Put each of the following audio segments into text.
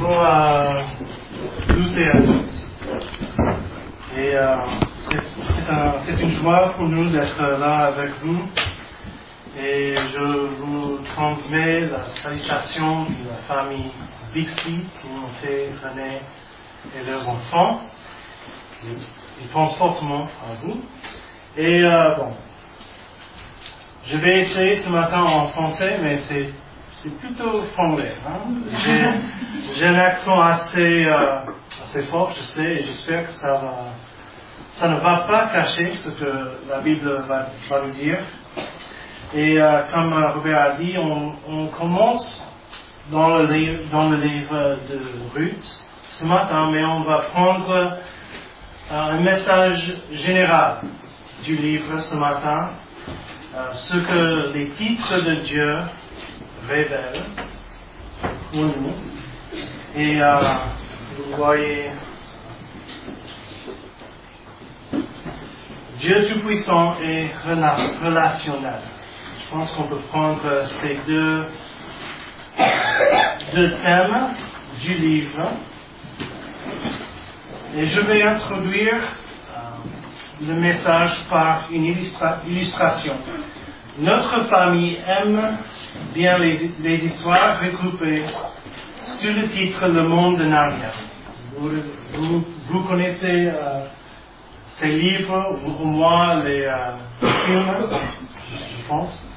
Bonjour à tous et à toutes. Et c'est une joie pour nous d'être là avec vous. Et je vous transmets la salutation de la famille Bixby, Timothée, René et leurs enfants. Ils pensent fortement à vous. Et je vais essayer ce matin en français, mais c'est plutôt franglais. J'ai un accent assez fort, je sais, et j'espère que ça ne va pas cacher ce que la Bible va nous dire. Et comme Robert a dit, on commence dans le livre de Ruth ce matin, mais on va prendre un message général du livre ce matin, ce que les titres de Dieu révèlent pour nous. Et vous voyez, Dieu Tout-Puissant est relationnel. Je pense qu'on peut prendre ces deux thèmes du livre. Et je vais introduire le message par une illustration. Notre famille aime bien les histoires regroupées sous le titre Le Monde de Narnia. Vous connaissez ces livres, ou au moins les films, je pense,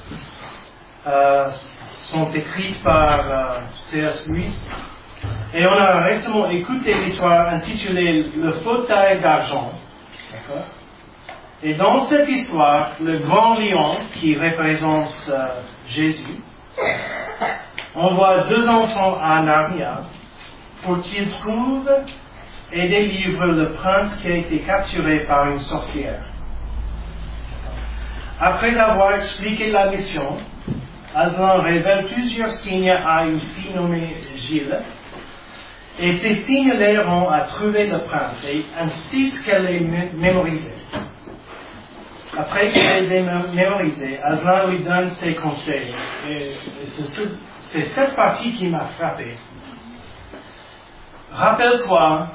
sont écrits par C.S. Lewis. Et on a récemment écouté l'histoire intitulée Le fauteuil d'argent. D'accord? Et dans cette histoire, le grand lion qui représente Jésus, on voit deux enfants à Narnia pour qu'ils trouvent et délivrent le prince qui a été capturé par une sorcière. Après avoir expliqué la mission, Aslan révèle plusieurs signes à une fille nommée Gilles, et ces signes l'aideront à trouver le prince, et insiste qu'elle est mémorisée. Après qu'elle est mémorisée, Aslan lui donne ses conseils. Et c'est cette partie qui m'a frappé. Rappelle-toi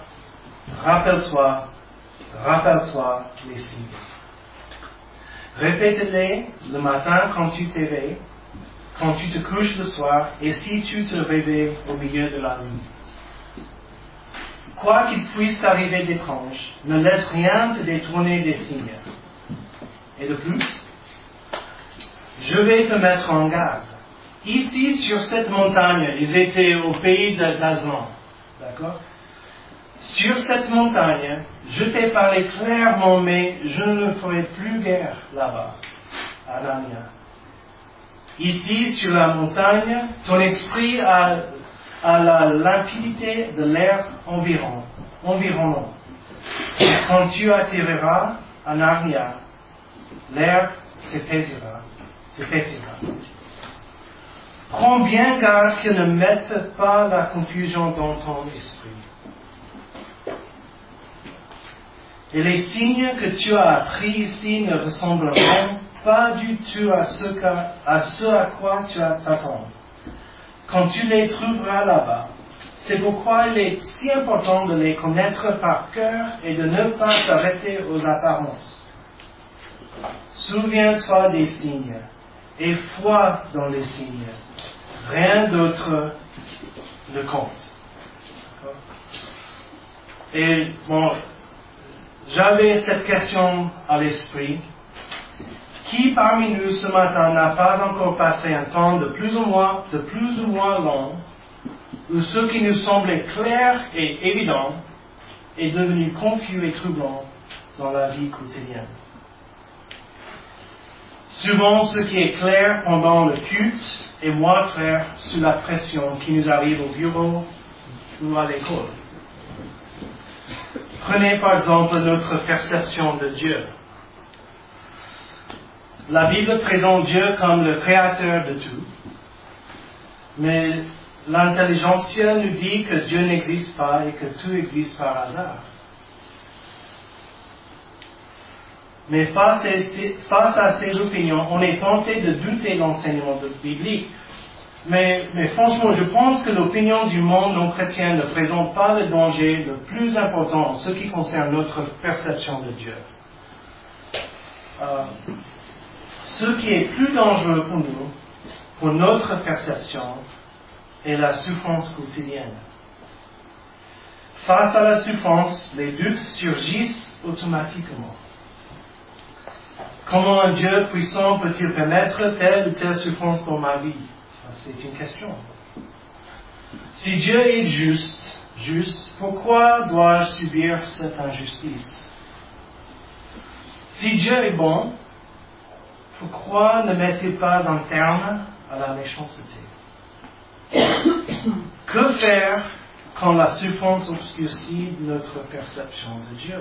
les signes. Répète-les le matin quand tu t'éveilles, quand tu te couches le soir, et si tu te réveilles au milieu de la nuit. Quoi qu'il puisse t'arriver d'étrange, ne laisse rien te détourner des signes. Et de plus, je vais te mettre en garde. Ici, sur cette montagne, ils étaient au pays d'Aslan. D'accord? Sur cette montagne, je t'ai parlé clairement, mais je ne ferai plus guerre là-bas, à Narnia. Ici, sur la montagne, ton esprit a la limpidité de l'air environnant. Quand tu atterriras à Narnia, l'air s'épaissira. Prends bien garde que ne mette pas la confusion dans ton esprit. Et les signes que tu as appris ici ne ressembleront pas du tout à ce à quoi tu t'attends. Quand tu les trouveras là-bas, c'est pourquoi il est si important de les connaître par cœur et de ne pas s'arrêter aux apparences. Souviens-toi des signes et foi dans les signes. Rien d'autre ne compte. Et j'avais cette question à l'esprit. Qui parmi nous ce matin n'a pas encore passé un temps de plus ou moins long où ce qui nous semblait clair et évident est devenu confus et troublant dans la vie quotidienne? Souvent, ce qui est clair pendant le culte est moins clair sous la pression qui nous arrive au bureau ou à l'école. Prenez par exemple notre perception de Dieu. La Bible présente Dieu comme le créateur de tout, mais l'intelligentsia nous dit que Dieu n'existe pas et que tout existe par hasard. Mais face à ces opinions, on est tenté de douter de l'enseignement biblique. Mais franchement, je pense que l'opinion du monde non chrétien ne présente pas le danger le plus important en ce qui concerne notre perception de Dieu. Ce qui est plus dangereux pour nous, pour notre perception, est la souffrance quotidienne. Face à la souffrance, les doutes surgissent automatiquement. Comment un Dieu puissant peut-il permettre telle ou telle souffrance dans ma vie? C'est une question. Si Dieu est juste, pourquoi dois-je subir cette injustice? Si Dieu est bon, pourquoi ne met-il pas un terme à la méchanceté? Que faire quand la souffrance obscurcit notre perception de Dieu?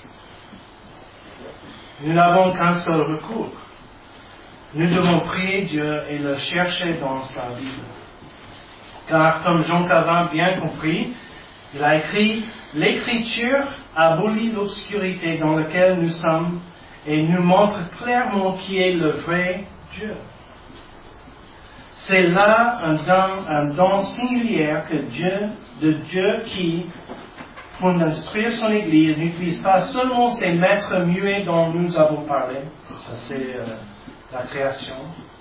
Nous n'avons qu'un seul recours. Nous devons prier Dieu et le chercher dans sa Bible. Car, comme Jean Calvin bien compris, il a écrit « L'Écriture abolit l'obscurité dans laquelle nous sommes et nous montre clairement qui est le vrai Dieu. » C'est là un don singulier de Dieu qui, pour instruire son Église, n'utilise pas seulement ces maîtres muets dont nous avons parlé, ça c'est la création,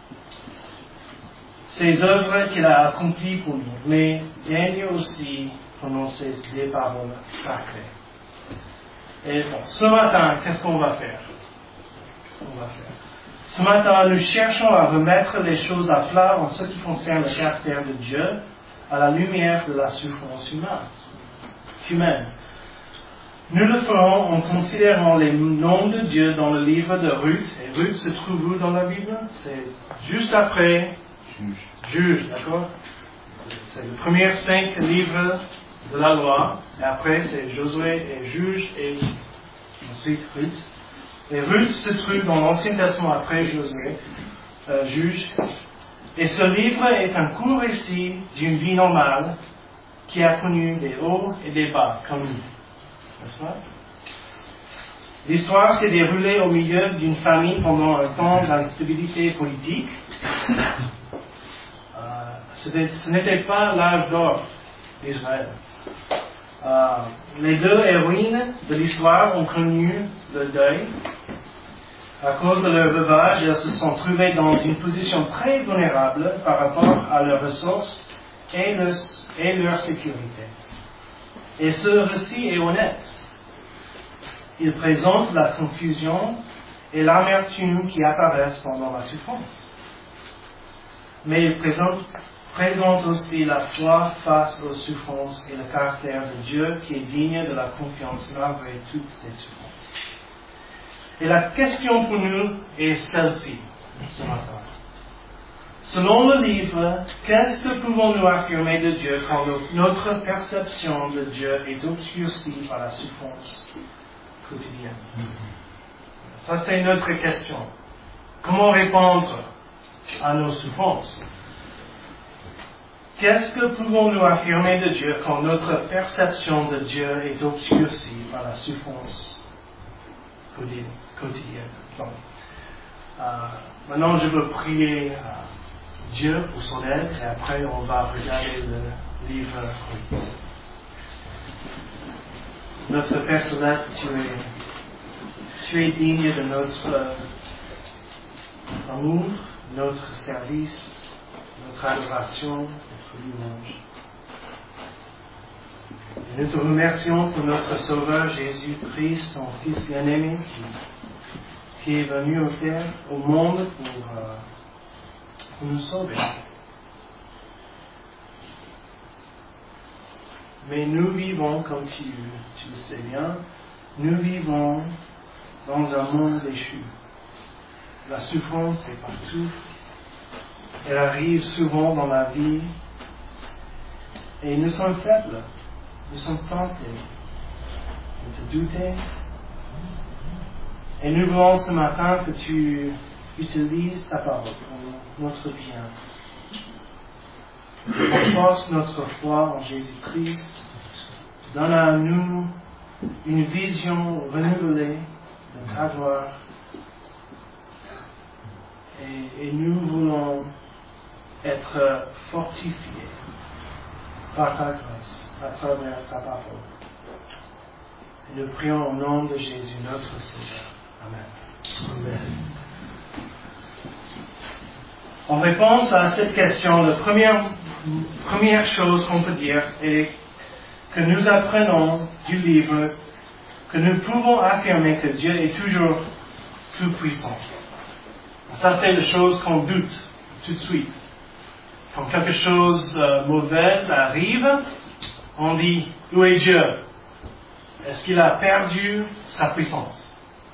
ces œuvres qu'il a accomplies pour nous, mais daigne aussi prononcer des paroles sacrées. Et bon, ce matin, qu'est-ce qu'on va faire? Ce matin, nous cherchons à remettre les choses à plat en ce qui concerne le caractère de Dieu à la lumière de la souffrance humaine. Nous le ferons en considérant les noms de Dieu dans le livre de Ruth. Et Ruth se trouve où dans la Bible? C'est juste après Juge, d'accord? C'est le premier 5 livres de la loi. Et après, c'est Josué et Juge et ensuite Ruth. Et Ruth se trouve dans l'Ancien Testament après Josué, Juge. Et ce livre est un court récit d'une vie normale qui a connu des hauts et des bas, comme nous. N'est-ce pas? L'histoire s'est déroulée au milieu d'une famine pendant un temps d'instabilité politique. Ce n'était pas l'âge d'or d'Israël. Les deux héroïnes de l'histoire ont connu le deuil. À cause de leur veuvage, elles se sont trouvées dans une position très vulnérable par rapport à leurs ressources et leur sécurité. Et ce récit est honnête. Il présente la confusion et l'amertume qui apparaissent pendant la souffrance. Mais il présente aussi la foi face aux souffrances et le caractère de Dieu qui est digne de la confiance malgré toutes ces souffrances. Et la question pour nous est celle-ci, ce matin. Selon le livre, qu'est-ce que pouvons-nous affirmer de Dieu quand notre perception de Dieu est obscurcie par la souffrance quotidienne? Ça, c'est notre question. Comment répondre à nos souffrances? Qu'est-ce que pouvons-nous affirmer de Dieu quand notre perception de Dieu est obscurcie par la souffrance quotidienne? Donc, maintenant, je veux prier Dieu pour son aide et après on va regarder le livre. Notre Père Céleste, tu es digne de notre amour, notre service, notre adoration, notre louange. Et nous te remercions pour notre Sauveur Jésus-Christ, son Fils bien-aimé, qui est venu au monde pour nous sauver. Mais nous vivons, comme tu le sais bien, nous vivons dans un monde déchu. La souffrance est partout. Elle arrive souvent dans la vie. Et nous sommes faibles. Nous sommes tentés de te douter. Et nous voulons ce matin que tu utilises ta parole pour notre bien. Renforce notre foi en Jésus-Christ. Donne à nous une vision renouvelée de ta gloire. Et nous voulons être fortifiés par ta grâce, à travers ta parole. Et nous prions au nom de Jésus, notre Seigneur. Amen. Amen. En réponse à cette question, la première chose qu'on peut dire est que nous apprenons du livre que nous pouvons affirmer que Dieu est toujours tout puissant. Ça, c'est la chose qu'on doute tout de suite. Quand quelque chose de mauvais arrive, on dit, où est Dieu? Est-ce qu'il a perdu sa puissance?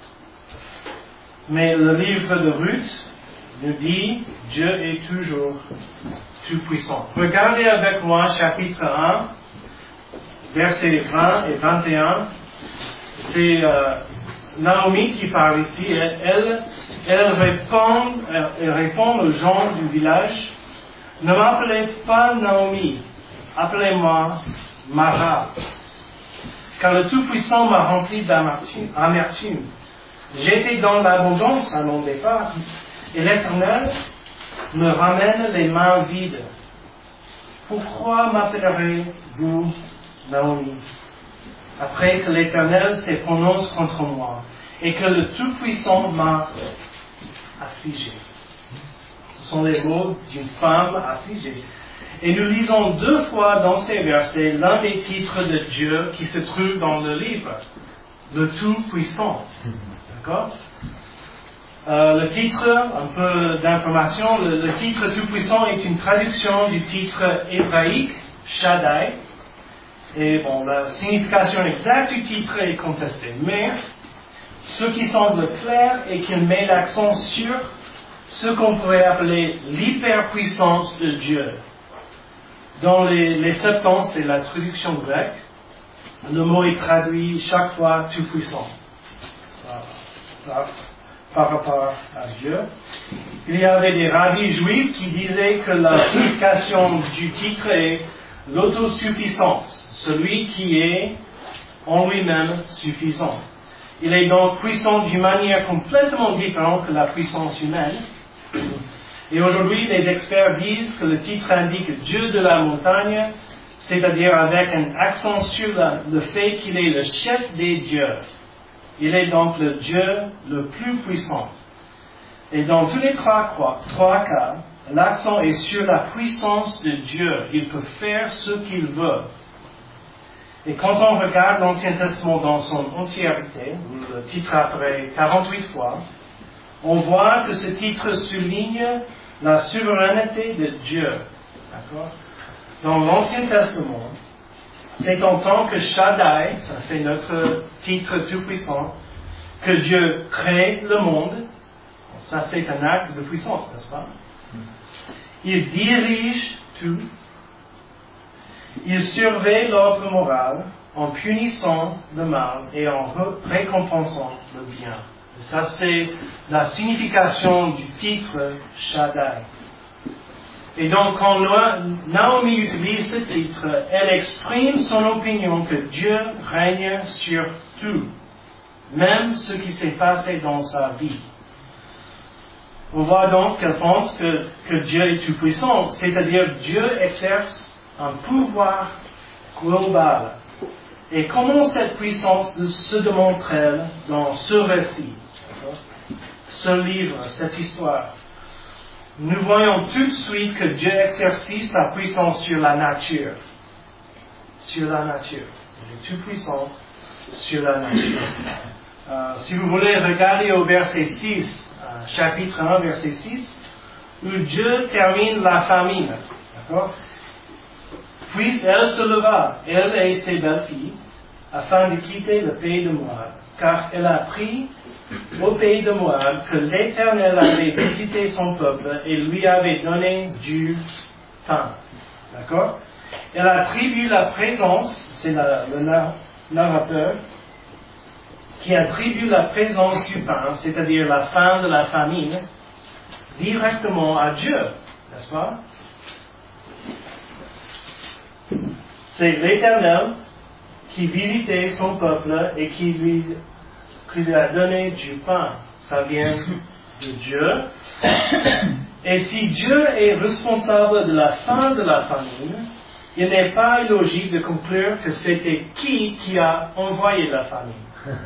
Mais le livre de Ruth nous dit, Dieu est toujours tout puissant. Regardez avec moi chapitre 1, versets 20 et 21. C'est Naomi qui parle ici. Elle répond aux gens du village, ne m'appelez pas Naomi, appelez-moi Mara, car le Tout-Puissant m'a rempli d'amertume. J'étais dans l'abondance à mon départ, et l'Éternel me ramène les mains vides. Pourquoi m'appellerez-vous Naomi, après que l'Éternel s'est prononcé contre moi, et que le Tout-Puissant m'a affligé? Ce sont les mots d'une femme affligée. Et nous lisons 2 fois dans ces versets l'un des titres de Dieu qui se trouve dans le livre, le Tout-Puissant. D'accord? Le titre, un peu d'information, le titre Tout-Puissant est une traduction du titre hébraïque, Shaddai. Et bon, la signification exacte du titre est contestée. Mais, ce qui semble clair est qu'il met l'accent sur ce qu'on pourrait appeler l'hyperpuissance de Dieu. Dans les Septante, c'est la traduction grecque, le mot est traduit chaque fois tout-puissant par rapport à Dieu. Il y avait des rabbis juifs qui disaient que la signification du titre est l'autosuffisance, celui qui est en lui-même suffisant. Il est donc puissant d'une manière complètement différente que la puissance humaine. Et aujourd'hui, les experts disent que le titre indique Dieu de la montagne, c'est-à-dire avec un accent sur le fait qu'il est le chef des dieux. Il est donc le Dieu le plus puissant. Et dans tous les trois cas, l'accent est sur la puissance de Dieu. Il peut faire ce qu'il veut. Et quand on regarde l'Ancien Testament dans son entièreté, le titre apparaît 48 fois, on voit que ce titre souligne la souveraineté de Dieu. D'accord? Dans l'Ancien Testament, c'est en tant que Shaddai, ça fait notre titre tout-puissant, que Dieu crée le monde. Ça, c'est un acte de puissance, n'est-ce pas? Il dirige tout. Il surveille l'ordre moral en punissant le mal et en récompensant le bien. Et ça, c'est la signification du titre Shaddai. Et donc, quand Naomi utilise ce titre, elle exprime son opinion que Dieu règne sur tout, même ce qui s'est passé dans sa vie. On voit donc qu'elle pense que Dieu est tout-puissant, c'est-à-dire Dieu exerce un pouvoir global. Et comment cette puissance se démontre-t-elle dans ce récit, ce livre, cette histoire? Nous voyons tout de suite que Dieu exerce sa puissance sur la nature. Sur la nature. Il est tout puissant sur la nature. Si vous voulez regarder au verset 6, chapitre 1, verset 6, où Dieu termine la famine. D'accord? Puis elle se leva, elle et ses belles-filles, afin de quitter le pays de Moab, car elle a appris au pays de Moab que l'Éternel avait visité son peuple et lui avait donné du pain. D'accord? Elle attribue la présence, c'est le narrateur, qui attribue la présence du pain, c'est-à-dire la fin de la famine, directement à Dieu, n'est-ce pas? C'est l'Éternel qui visitait son peuple et qui lui a donné du pain. Ça vient de Dieu. Et si Dieu est responsable de la fin de la famine, il n'est pas illogique de conclure que c'était qui a envoyé la famine.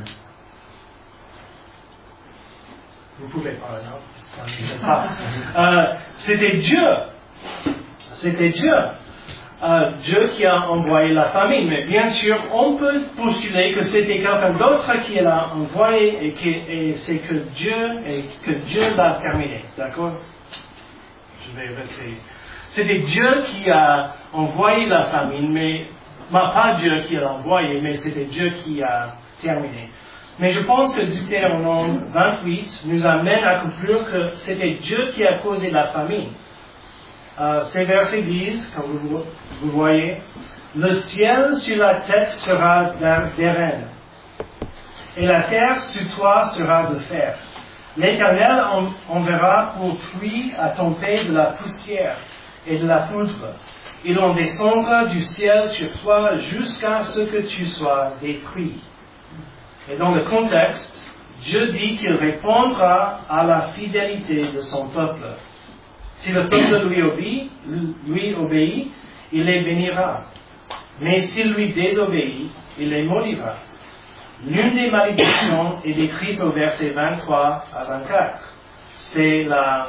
Vous pouvez parler, non? Ça ne m'aide pas. C'était Dieu. C'était Dieu. Dieu qui a envoyé la famine. Mais bien sûr, on peut postuler que c'était quelqu'un d'autre qui l'a envoyé et c'est que Dieu l'a terminé. D'accord? Je vais essayer. C'était Dieu qui a envoyé la famine, mais pas Dieu qui l'a envoyé, mais c'était Dieu qui a terminé. Mais je pense que Deutéronome 28 nous amène à conclure que c'était Dieu qui a causé la famine. Ces versets disent, comme vous voyez, le ciel sur la tête sera d'airain, et la terre sur toi sera de fer. L'Éternel enverra pour pluie à tomber de la poussière et de la poudre. Il en descendra du ciel sur toi jusqu'à ce que tu sois détruit. Et dans le contexte, Dieu dit qu'il répondra à la fidélité de son peuple. Si le peuple lui obéit, il les bénira. Mais s'il lui désobéit, il les maudira. L'une des malédictions est décrite au verset 23 à 24. C'est la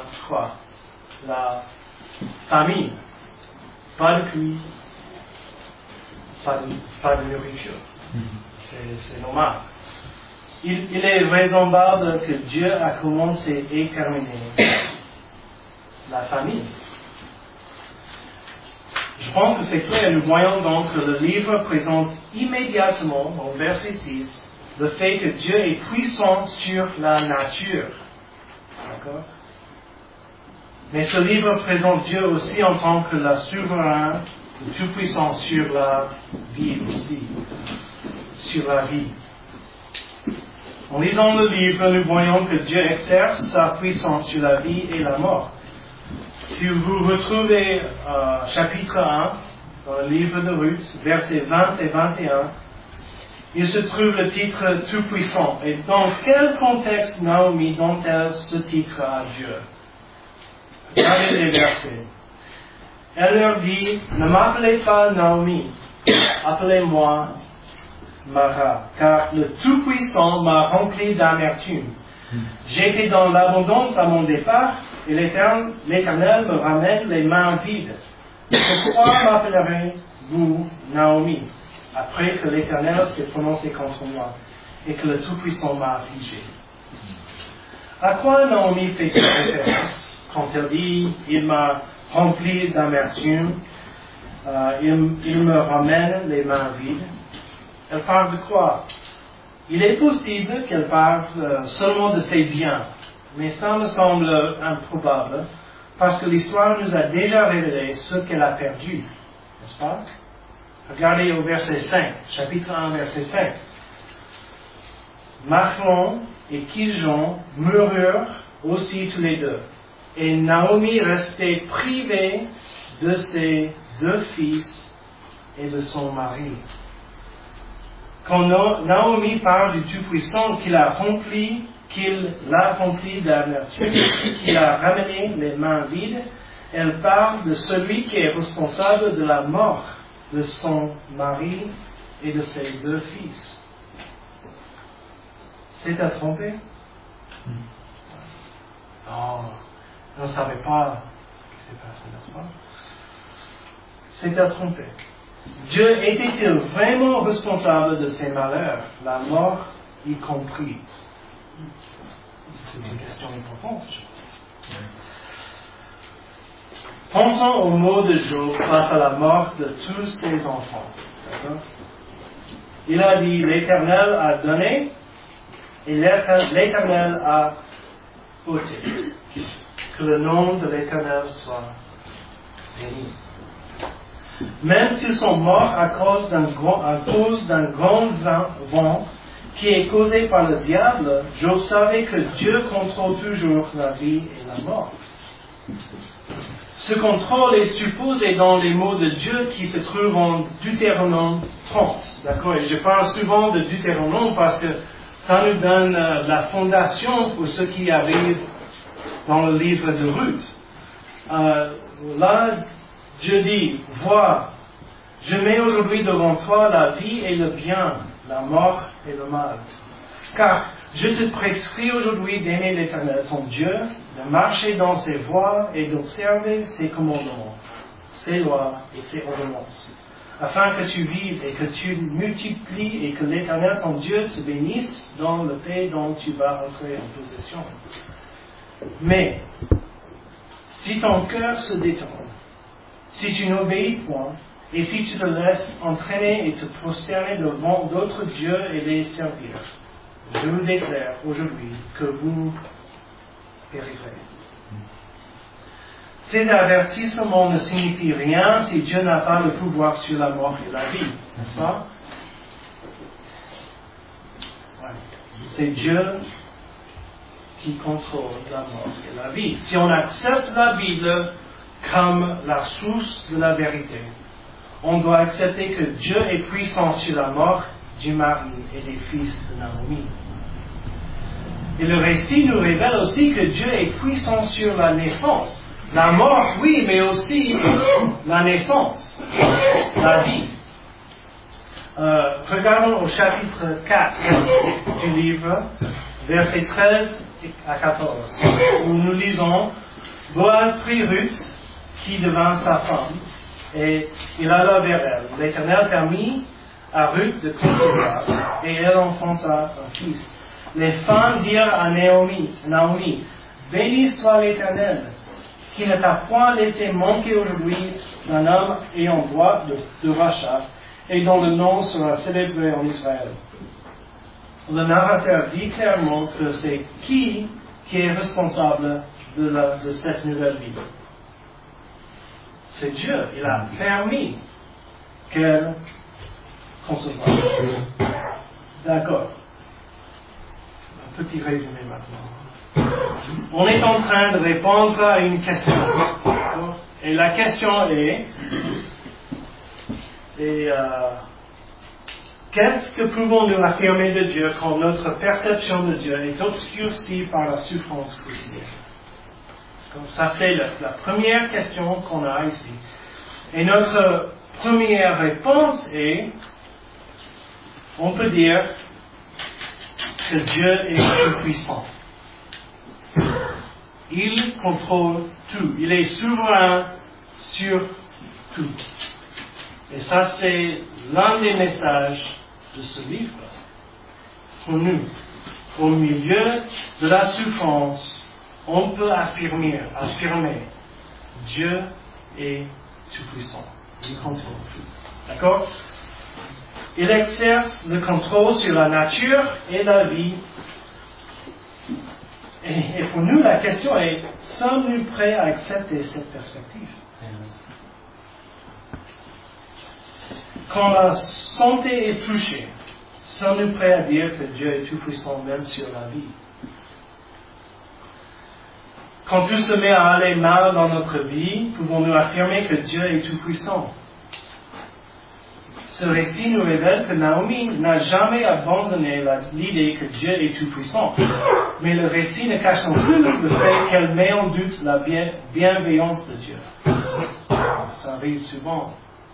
famine. Pas de pluie, pas de nourriture. C'est normal. Il est vraisemblable que Dieu a commencé et terminé la famine. Je pense que c'est clair. Nous voyons donc que le livre présente immédiatement, au verset 6, le fait que Dieu est puissant sur la nature. D'accord? Mais ce livre présente Dieu aussi en tant que la souverain, le tout-puissant sur la vie aussi. Sur la vie. En lisant le livre, nous voyons que Dieu exerce sa puissance sur la vie et la mort. Si vous retrouvez chapitre 1, dans le livre de Ruth, versets 20 et 21, il se trouve le titre Tout-Puissant. Et dans quel contexte Naomi donne-t-elle ce titre à Dieu? Regardez les versets. Elle leur dit, ne m'appelez pas Naomi, appelez-moi Mara, car le Tout-Puissant m'a rempli d'amertume. J'étais dans l'abondance à mon départ, et l'Éternel me ramène les mains vides. Pourquoi m'appellerez-vous Naomi, après que l'Éternel s'est prononcé contre moi, et que le Tout-Puissant m'a affligé? À quoi Naomi fait-elle référence quand elle dit « Il m'a rempli d'amertume, il me ramène les mains vides », elle parle de quoi? Il est possible qu'elle parle seulement de ses biens, mais ça me semble improbable, parce que l'histoire nous a déjà révélé ce qu'elle a perdu, n'est-ce pas? Regardez au verset 5, chapitre 1, verset 5. Machlon et Kiljon moururent aussi tous les deux. Et Naomi restait privée de ses 2 fils et de son mari. Quand Naomi parle du Tout-Puissant qu'il l'a rempli d'amertume, qu'il a ramené les mains vides, elle parle de celui qui est responsable de la mort de son mari et de ses 2 fils. C'est à tromper? Non. On ne savait pas ce qui s'est passé, n'est-ce pas? C'est à tromper. Dieu était-il vraiment responsable de ses malheurs, la mort y compris? C'est une question importante. Pensons au mot de Job face à la mort de tous ses enfants. D'accord? Il a dit, l'Éternel a donné et l'Éternel a ôté. Que le nom de l'Éternel soit béni. Même s'ils sont morts à cause d'un grand vent qui est causé par le diable, Job savait que Dieu contrôle toujours la vie et la mort. Ce contrôle est supposé dans les mots de Dieu qui se trouvent en Deutéronome 30. D'accord? Et je parle souvent de Deutéronome parce que ça nous donne la fondation pour ce qui arrive dans le livre de Ruth. là, Dieu dit, vois, je mets aujourd'hui devant toi la vie et le bien, la mort et le mal. Car je te prescris aujourd'hui d'aimer l'Éternel, ton Dieu, de marcher dans ses voies et d'observer ses commandements, ses lois et ses ordonnances, afin que tu vives et que tu multiplies et que l'Éternel, ton Dieu, te bénisse dans le pays dont tu vas entrer en possession. Mais, si ton cœur se détourne, si tu n'obéis point, et si tu te laisses entraîner et te prosterner devant d'autres dieux et les servir, je vous déclare aujourd'hui que vous périrez. Ces avertissements ne signifient rien si Dieu n'a pas le pouvoir sur la mort et la vie, n'est-ce pas? Ouais. C'est Dieu qui contrôle la mort et la vie. Si on accepte la Bible comme la source de la vérité, on doit accepter que Dieu est puissant sur la mort du mari et des fils de Naomi. Et le récit nous révèle aussi que Dieu est puissant sur la naissance. La mort, oui, mais aussi la naissance, la vie. Regardons au chapitre 4 du livre, versets 13 à 14, où nous lisons « Boaz prit Ruth, qui devint sa femme, et il alla vers elle. L'Éternel permit à Ruth de concevoir, et elle enfanta un fils. Les femmes dirent à Naomi, béni soit l'Éternel, qui ne t'a point laissé manquer aujourd'hui d'un homme ayant droit de rachat, et dont le nom sera célébré en Israël. » Le narrateur dit clairement que c'est qui est responsable de cette nouvelle vie. C'est Dieu. Il a permis qu'elle concevoir. D'accord. Un petit résumé maintenant. On est en train de répondre à une question. Et la question est, qu'est-ce que pouvons-nous affirmer de Dieu quand notre perception de Dieu est obscurcie par la souffrance quotidienne? Donc ça, c'est la première question qu'on a ici. Et notre première réponse est, on peut dire que Dieu est tout-puissant. Il contrôle tout. Il est souverain sur tout. Et ça, c'est l'un des messages de ce livre. Pour nous, au milieu de la souffrance, on peut affirmer, Dieu est tout-puissant. Il contrôle tout. D'accord? Il exerce le contrôle sur la nature et la vie. Et pour nous, la question est, sommes-nous prêts à accepter cette perspective? Quand la santé est touchée, sommes-nous prêts à dire que Dieu est tout-puissant même sur la vie? Quand tout se met à aller mal dans notre vie, pouvons-nous affirmer que Dieu est tout-puissant? Ce récit nous révèle que Naomi n'a jamais abandonné l'idée que Dieu est tout-puissant. Mais le récit ne cache non plus le fait qu'elle met en doute la bienveillance de Dieu. Ça arrive souvent.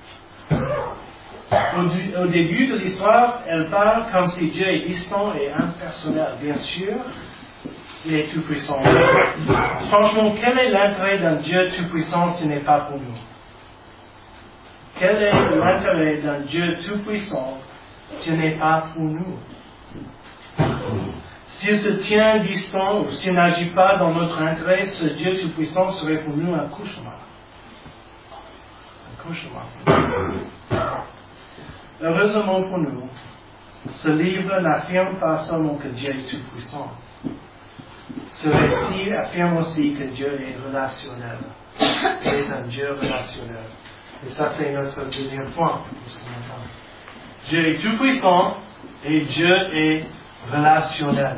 Au début de l'histoire, elle parle comme si Dieu est distant et impersonnel. Bien sûr, il est tout-puissant. Franchement, quel est l'intérêt d'un Dieu tout-puissant si ce n'est pas pour nous? Quel est l'intérêt d'un Dieu tout-puissant si ce n'est pas pour nous? S'il se tient distant ou s'il n'agit pas dans notre intérêt, ce Dieu tout-puissant serait pour nous un cauchemar. Un cauchemar. Heureusement pour nous, ce livre n'affirme pas seulement que Dieu est tout-puissant. Ce récit affirme aussi que Dieu est relationnel. Il est un Dieu relationnel. Et ça, c'est notre deuxième point pour ce matin. Dieu est tout-puissant et Dieu est relationnel.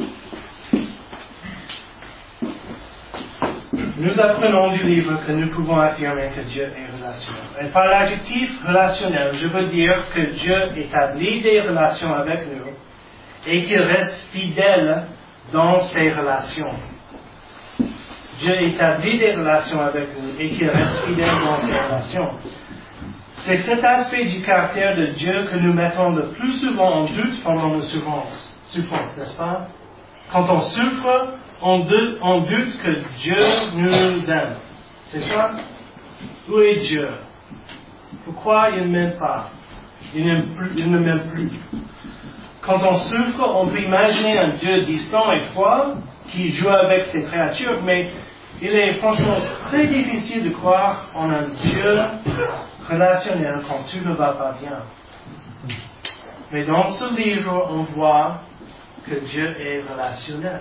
Nous apprenons du livre que nous pouvons affirmer que Dieu est relationnel. Et par l'adjectif relationnel, je veux dire que Dieu établit des relations avec nous et qu'il reste fidèle dans ses relations. Dieu établit des relations avec nous et qu'il reste fidèle dans ces relations. C'est cet aspect du caractère de Dieu que nous mettons le plus souvent en doute pendant nos souffrances, n'est-ce pas? Quand on souffre, on doute que Dieu nous aime. C'est ça? Où est Dieu? Pourquoi il ne m'aime pas? Il ne m'aime plus. Quand on souffre, on peut imaginer un Dieu distant et froid qui joue avec ses créatures, mais il est franchement très difficile de croire en un Dieu relationnel quand tout ne va pas bien. Mais dans ce livre, on voit que Dieu est relationnel.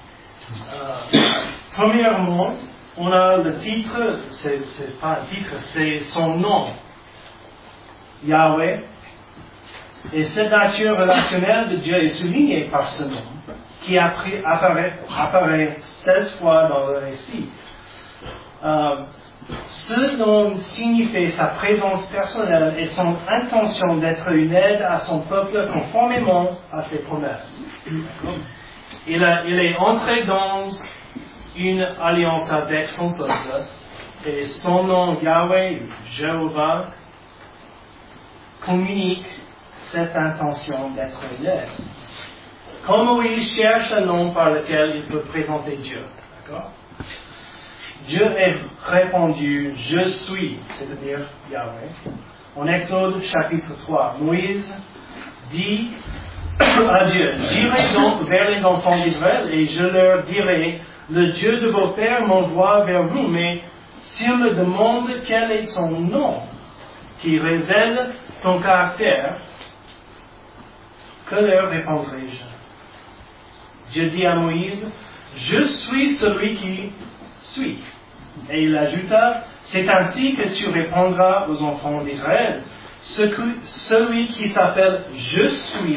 Premièrement, on a le titre, c'est pas un titre, c'est son nom, Yahweh. Et cette nature relationnelle de Dieu est soulignée par ce nom, qui apparaît 16 fois dans le récit. Ce nom signifie sa présence personnelle et son intention d'être une aide à son peuple conformément à ses promesses. Il est entré dans une alliance avec son peuple et son nom Yahweh, Jéhovah, communique cette intention d'être une aide. Quand Moïse cherche un nom par lequel il peut présenter Dieu, d'accord? Dieu est répondu, je suis, c'est-à-dire Yahweh. En Exode chapitre 3, Moïse dit à Dieu, j'irai donc vers les enfants d'Israël et je leur dirai, le Dieu de vos pères m'envoie vers vous, mais s'ils me demandent quel est son nom, qui révèle son caractère, que leur répondrai-je? Dieu dit à Moïse, je suis celui qui suis. Et il ajouta, c'est ainsi que tu répondras aux enfants d'Israël. Celui qui s'appelle je suis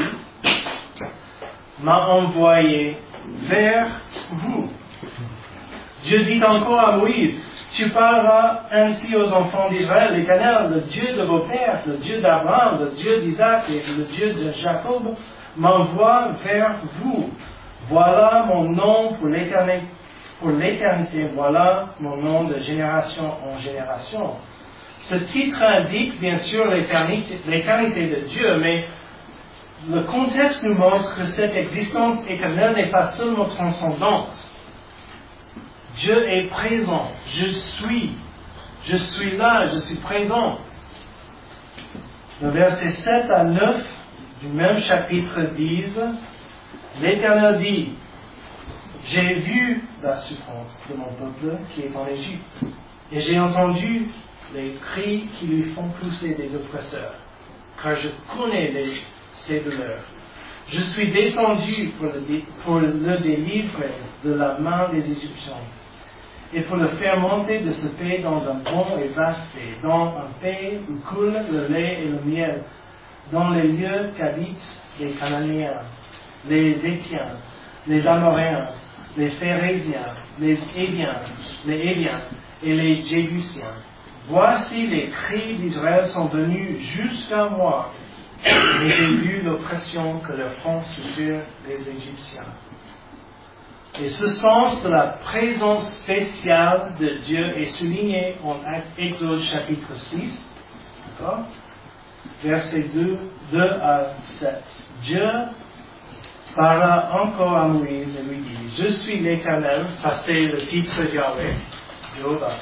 m'a envoyé vers vous. Dieu dit encore à Moïse, tu parleras ainsi aux enfants d'Israël, l'Éternel, le Dieu de vos pères, le Dieu d'Abraham, le Dieu d'Isaac et le Dieu de Jacob, m'envoie vers vous. Voilà mon nom pour l'éternité, voilà mon nom de génération en génération. Ce titre indique bien sûr l'éternité de Dieu, mais le contexte nous montre que cette existence éternelle n'est pas seulement transcendante. Dieu est présent, je suis là, je suis présent. Le verset 7 à 9 du même chapitre disent, l'Éternel dit, j'ai vu la souffrance de mon peuple qui est en Égypte, et j'ai entendu les cris qui lui font pousser des oppresseurs, car je connais ses douleurs. Je suis descendu pour le délivrer de la main des Égyptiens, et pour le faire monter de ce pays dans un bon et vaste pays, dans un pays où coule le lait et le miel, dans les lieux qu'habitent les Cananéens, les Étiens, les Amoréens, les Phérésiens, les Héviens et les Jébusiens. Voici les cris d'Israël sont venus jusqu'à moi, et j'ai vu l'oppression que leur font subir les Égyptiens. Et ce sens de la présence spéciale de Dieu est souligné en Exode chapitre 6, d'accord? Versets 2 à 7. Dieu parla encore à Moïse et lui dit, je suis l'Éternel, ça c'est le titre de Yahweh, Jéhovah.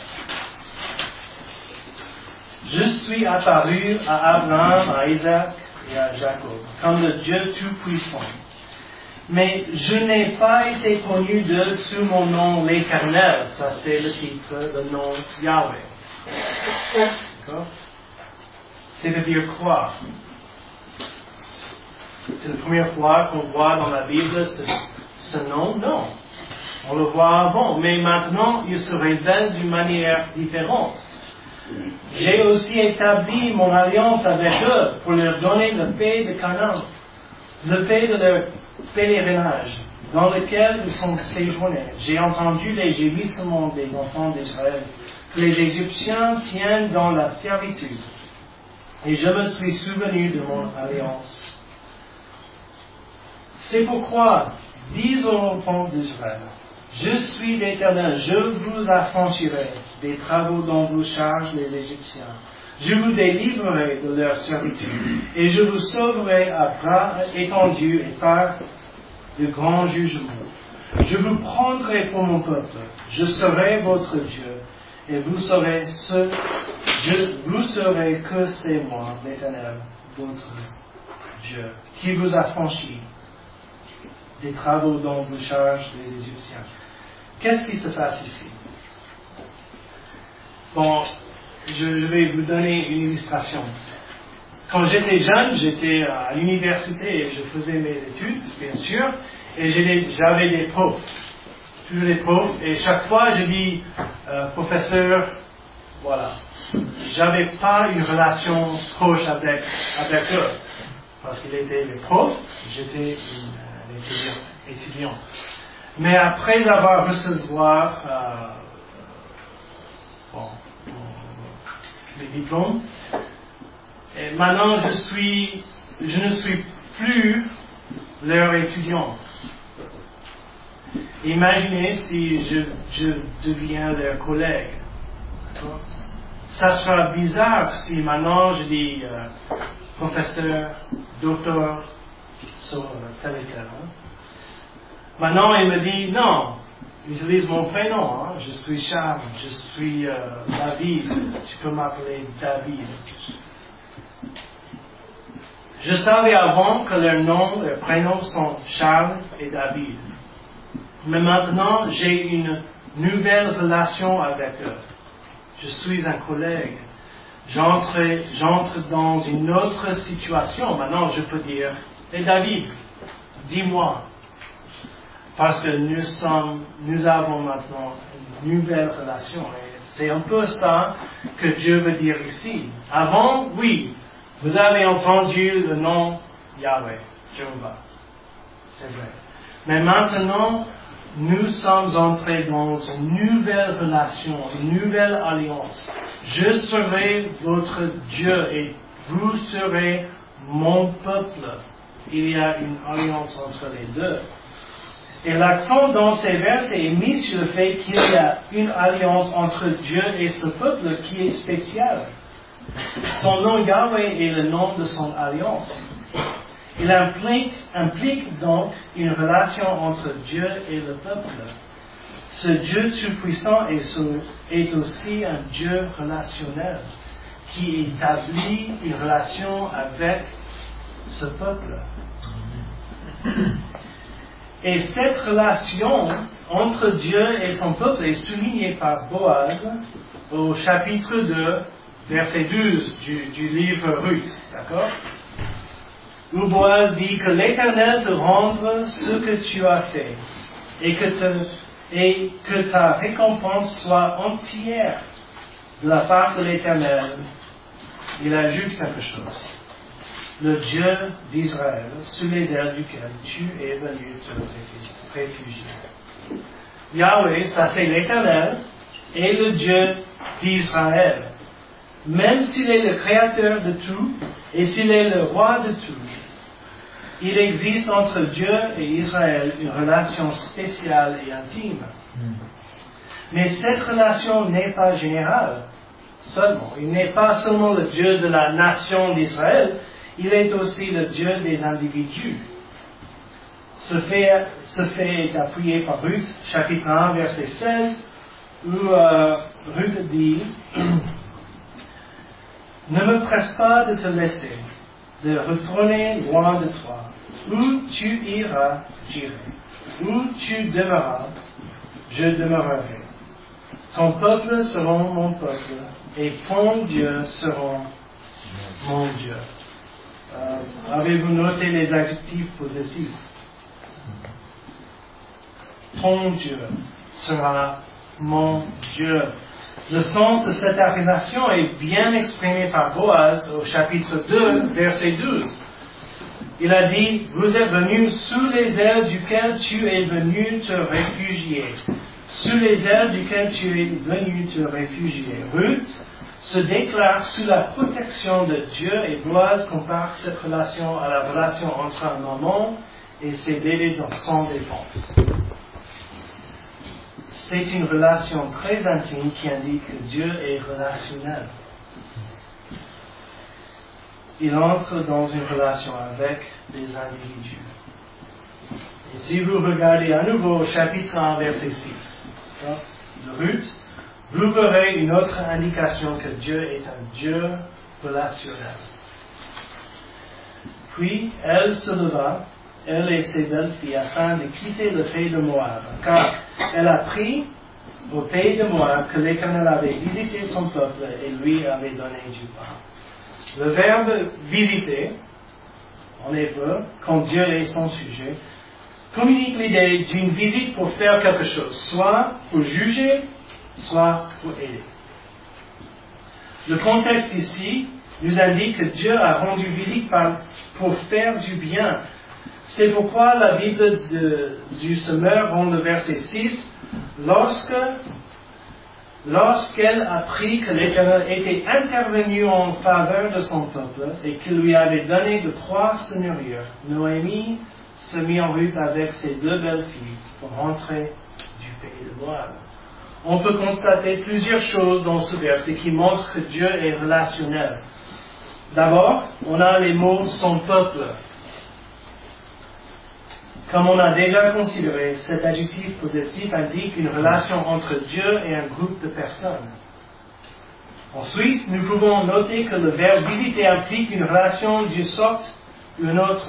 Je suis apparu à Abraham, à Isaac et à Jacob, comme le Dieu Tout-Puissant. Mais je n'ai pas été connu d'eux sous mon nom l'Éternel, ça c'est le titre, le nom Yahweh. D'accord? C'est-à-dire quoi? C'est la première fois qu'on voit dans la Bible ce nom? Non. On le voit avant, mais maintenant il se révèle d'une manière différente. J'ai aussi établi mon alliance avec eux pour leur donner le pays de Canaan, le pays de leur pèlerinage, dans lequel ils sont séjournés. J'ai entendu les gémissements des enfants d'Israël, que les Égyptiens tiennent dans la servitude. Et je me suis souvenu de mon alliance. C'est pourquoi, dis aux enfants d'Israël, Je suis l'Éternel, je vous affranchirai des travaux dont vous chargent les Égyptiens. Je vous délivrerai de leur servitude, et je vous sauverai à bras étendus et par de grands jugements. Je vous prendrai pour mon peuple, je serai votre Dieu, et vous saurez que c'est moi, l'Éternel, votre Dieu, qui vous a franchi des travaux dont vous chargent les Égyptiens. Qu'est-ce qui se passe ici? Bon, je vais vous donner une illustration. Quand j'étais jeune, j'étais à l'université et je faisais mes études, bien sûr, et j'avais des profs, toujours des profs, et chaque fois je dis, professeur, voilà, j'avais pas une relation proche avec eux, parce qu'il était le prof, j'étais un étudiant. Mais après avoir recevoir les diplômes, et maintenant je ne suis plus leur étudiant. Imaginez si je deviens leur collègue. D'accord? Ça sera bizarre si maintenant je dis professeur, docteur, sur tel et tel. Maintenant il me dit non, utilise mon prénom, je suis Charles, je suis David, tu peux m'appeler David. Je savais avant que leurs noms, leurs prénoms sont Charles et David. Mais maintenant, j'ai une nouvelle relation avec eux. Je suis un collègue. J'entre dans une autre situation. Maintenant, je peux dire, et David, dis-moi. Parce que nous avons maintenant une nouvelle relation. Et c'est un peu ça que Dieu veut dire ici. Avant, oui, vous avez entendu le nom Yahweh, Jéhovah. C'est vrai. Mais maintenant, nous sommes entrés dans une nouvelle relation, une nouvelle alliance. Je serai votre Dieu et vous serez mon peuple. Il y a une alliance entre les deux. Et l'accent dans ces versets est mis sur le fait qu'il y a une alliance entre Dieu et ce peuple qui est spécial. Son nom Yahweh est le nom de son alliance. Il implique donc une relation entre Dieu et le peuple. Ce Dieu tout-puissant est aussi un Dieu relationnel qui établit une relation avec ce peuple. Et cette relation entre Dieu et son peuple est soulignée par Boaz au chapitre 2, verset 12 du livre Ruth. D'accord? Où Boaz dit que l'Éternel te rende ce que tu as fait et que ta récompense soit entière de la part de l'Éternel. Il ajoute quelque chose. Le Dieu d'Israël, sous les ailes duquel tu es venu te réfugier. Yahweh, ça c'est l'Éternel, est le Dieu d'Israël. Même s'il est le créateur de tout, et s'il est le roi de tout, il existe entre Dieu et Israël une relation spéciale et intime. Mais cette relation n'est pas générale seulement. Il n'est pas seulement le Dieu de la nation d'Israël, il est aussi le Dieu des individus. Ce fait est appuyé par Ruth, chapitre 1, verset 16, où Ruth dit « Ne me presse pas de te laisser, de retourner loin de toi. Où tu iras, j'irai. Où tu demeureras, je demeurerai. Ton peuple sera mon peuple, et ton Dieu sera mon Dieu. » Avez-vous noté les adjectifs possessifs? Ton Dieu sera mon Dieu. Le sens de cette affirmation est bien exprimé par Boaz au chapitre 2, verset 12. Il a dit, vous êtes venus sous les ailes duquel tu es venu te réfugier. Sous les ailes duquel tu es venu te réfugier. Ruth se déclare sous la protection de Dieu et Boaz compare cette relation à la relation entre un maman et ses bébés dans son défense. c'est une relation très intime qui indique que Dieu est relationnel. Il entre dans une relation avec des individus. Et si vous regardez à nouveau au chapitre 1, verset 6, de Ruth, vous verrez une autre indication que Dieu est un Dieu relationnel. Puis, elle se leva, elle et ses belles-filles, afin de quitter le pays de Moab, car elle a appris au pays de Moab que l'Éternel avait visité son peuple et lui avait donné du pain. Le verbe visiter, en hébreu, quand Dieu est son sujet, communique l'idée d'une visite pour faire quelque chose, soit pour juger, soit pour aider. Le contexte ici nous indique que Dieu a rendu visite pour faire du bien. C'est pourquoi la Bible du Semeur rend le verset 6, lorsqu'elle apprit que l'Éternel était intervenu en faveur de son peuple et qu'il lui avait donné de trois seigneuries, Noémie se mit en route avec ses deux belles-filles pour rentrer du pays de Moab. On peut constater plusieurs choses dans ce verset qui montrent que Dieu est relationnel. D'abord, on a les mots « son peuple ». Comme on a déjà considéré, cet adjectif possessif indique une relation entre Dieu et un groupe de personnes. Ensuite, nous pouvons noter que le verbe visiter implique une relation d'une sorte ou une autre.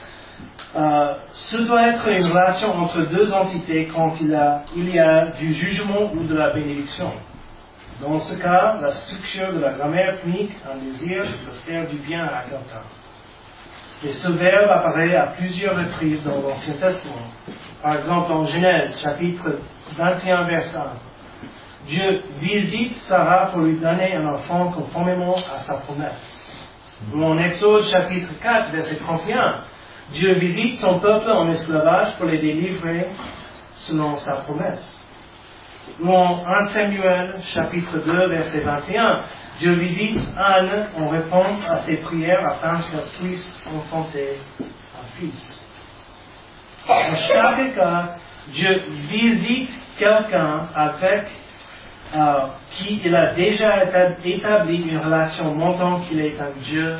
Ce doit être une relation entre deux entités quand il y a du jugement ou de la bénédiction. Dans ce cas, la structure de la grammaire clinique a un désir de faire du bien à quelqu'un. Et ce verbe apparaît à plusieurs reprises dans l'Ancien Testament. Par exemple, en Genèse, chapitre 21, verset 1. Dieu visite Sarah pour lui donner un enfant conformément à sa promesse. Ou en Exode, chapitre 4, verset 31. Dieu visite son peuple en esclavage pour les délivrer selon sa promesse. Ou en 1 Samuel, chapitre 2, verset 21, Dieu visite Anne en réponse à ses prières afin qu'elle puisse enfanter un fils. Dans chaque cas, Dieu visite quelqu'un avec qui il a déjà établi une relation montrant qu'il est un Dieu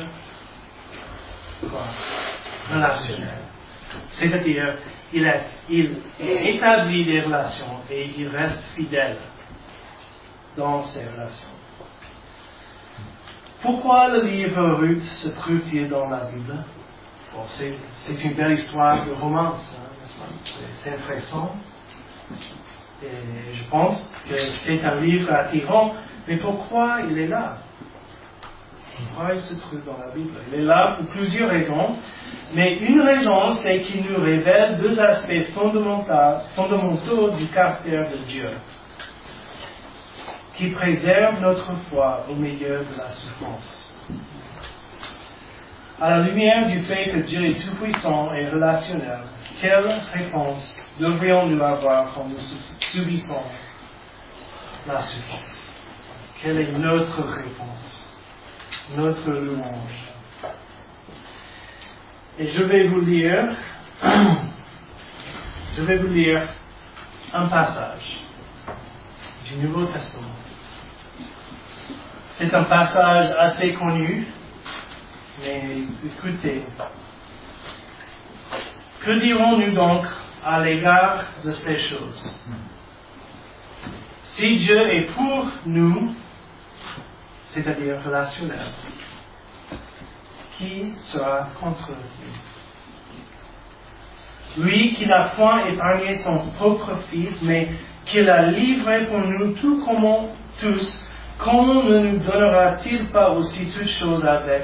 relationnel. C'est-à-dire, il établit des relations et il reste fidèle dans ces relations. Pourquoi le livre Ruth se trouve-t-il dans la Bible? Bon, c'est une belle histoire de romance, n'est-ce pas? C'est intéressant. Et je pense que c'est un livre attirant, mais pourquoi il est là? Pourquoi il se trouve dans la Bible? Il est là pour plusieurs raisons, mais une raison, c'est qu'il nous révèle deux aspects fondamentaux du caractère de Dieu, qui préserve notre foi au milieu de la souffrance. À la lumière du fait que Dieu est tout-puissant et relationnel, quelle réponse devrions-nous avoir quand nous subissons la souffrance? Quelle est notre réponse, notre louange? Et je vais vous lire un passage du Nouveau Testament. C'est un passage assez connu, mais écoutez. Que dirons-nous donc à l'égard de ces choses? Si Dieu est pour nous, c'est-à-dire relationnel, qui sera contre nous? Lui qui n'a point épargné son propre Fils, mais qui l'a livré pour nous tous, comment ne nous donnera-t-il pas aussi toutes choses avec?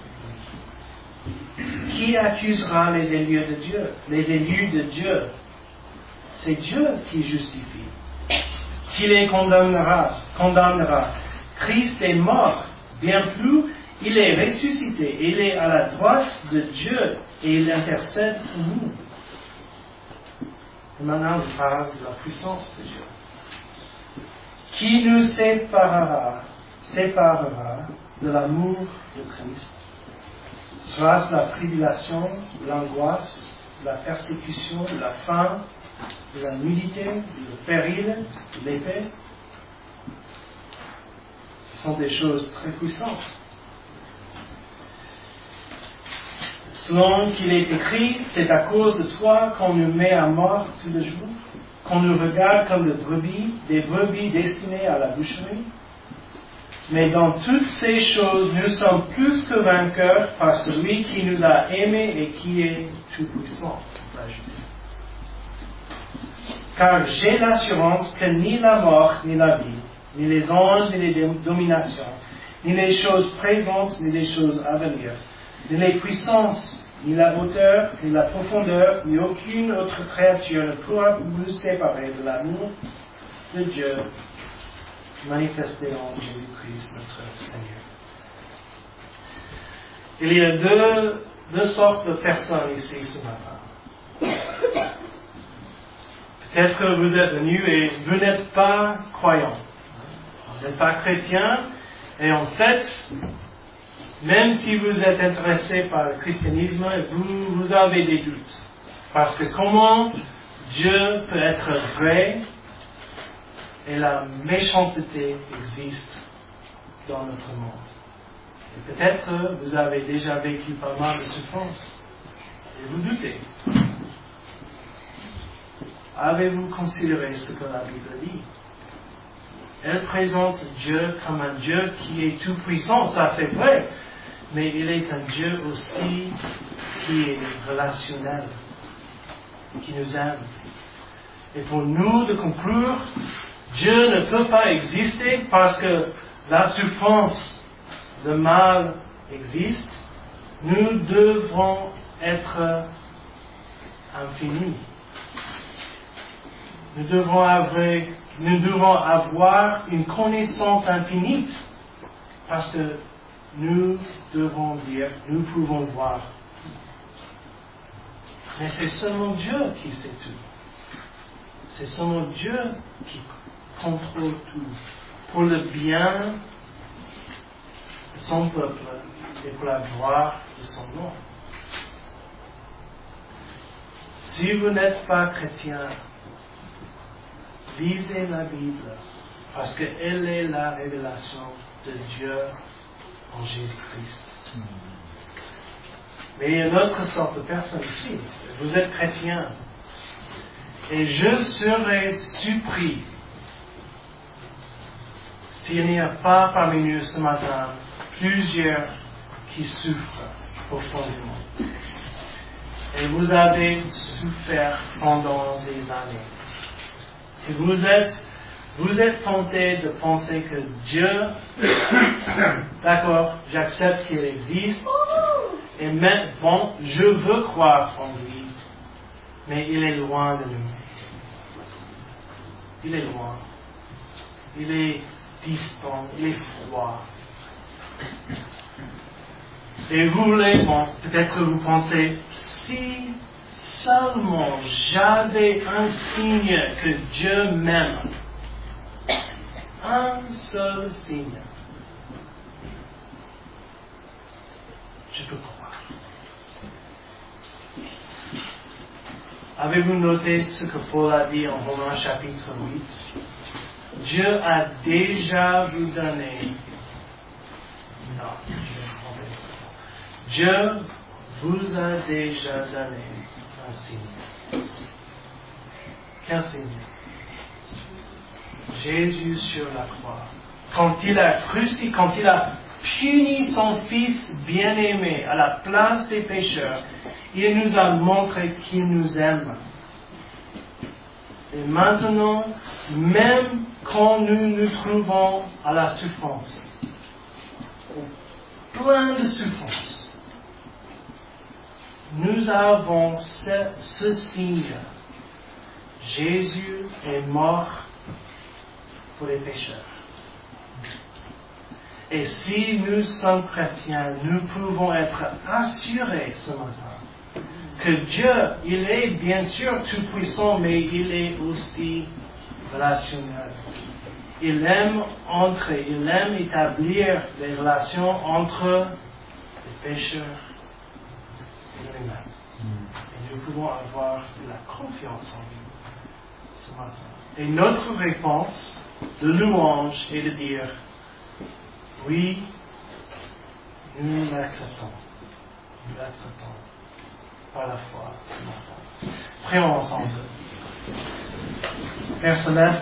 Qui accusera les élus de Dieu? Les élus de Dieu. C'est Dieu qui justifie. Qui les condamnera? Christ est mort. Bien plus, il est ressuscité. Il est à la droite de Dieu et il intercède pour nous. Et maintenant, je parle de la puissance de Dieu. Qui nous séparera de l'amour de Christ? Sera-ce la tribulation, l'angoisse, la persécution, la faim, de la nudité, du péril, de l'épée. Ce sont des choses très puissantes. Selon qu'il est écrit, c'est à cause de toi qu'on nous met à mort tous les jours, qu'on nous regarde comme des brebis destinées à la boucherie. Mais dans toutes ces choses, nous sommes plus que vainqueurs par celui qui nous a aimés et qui est tout-puissant. Car j'ai l'assurance que ni la mort, ni la vie, ni les anges, ni les dominations, ni les choses présentes, ni les choses à venir, ni les puissances, ni la hauteur, ni la profondeur, ni aucune autre créature ne pourra nous séparer de l'amour de Dieu manifesté en Jésus-Christ notre Seigneur. Il y a deux sortes de personnes ici ce matin. Peut-être que vous êtes venus et vous n'êtes pas croyants. Vous n'êtes pas chrétiens et en fait, même si vous êtes intéressé par le christianisme, vous avez des doutes. Parce que comment Dieu peut être vrai et la méchanceté existe dans notre monde. Et peut-être vous avez déjà vécu pas mal de souffrances et vous doutez. Avez-vous considéré ce que la Bible dit? Elle présente Dieu comme un Dieu qui est tout puissant, ça c'est vrai, mais il est un Dieu aussi qui est relationnel, qui nous aime. Et pour nous de conclure, Dieu ne peut pas exister parce que la souffrance, le mal existe. Nous devrons être infinis. Nous devons avoir une connaissance infinie parce que nous devons dire, nous pouvons voir. Mais c'est seulement Dieu qui sait tout. C'est seulement Dieu qui contrôle tout pour le bien de son peuple et pour la gloire de son nom. Si vous n'êtes pas chrétien, lisez la Bible parce qu'elle est la révélation de Dieu en Jésus-Christ. Mais il y a une autre sorte de personne ici. Vous êtes chrétien. Et je serais surpris s'il n'y a pas parmi nous ce matin plusieurs qui souffrent profondément. Et vous avez souffert pendant des années. Et vous êtes tenté de penser que Dieu, d'accord, j'accepte qu'il existe, et maintenant, je veux croire en lui, mais il est loin de nous. Il est loin. Il est distant, il est froid. Et vous voulez, peut-être vous pensez, si seulement j'avais un signe que Dieu m'aime, un seul signe, je peux croire. Avez-vous noté ce que Paul a dit en Romains chapitre 8? Dieu a déjà vous donné. Non, Dieu vous a déjà donné un signe. Quel signe? Jésus sur la croix. Quand il a crucifié, quand il a puni son Fils bien-aimé à la place des pécheurs, il nous a montré qu'il nous aime. Et maintenant, même quand nous nous trouvons à la souffrance, plein de souffrance, nous avons ce signe. Jésus est mort pour les pécheurs. Et si nous sommes chrétiens, nous pouvons être assurés ce matin que Dieu, il est bien sûr tout-puissant, mais il est aussi relationnel. Il aime établir des relations entre les pécheurs et l'humain. Et nous pouvons avoir de la confiance en lui ce matin. Et notre réponse de louange est de dire, oui, nous l'acceptons. Nous l'acceptons par la foi ce matin. Prions ensemble. Père Céleste,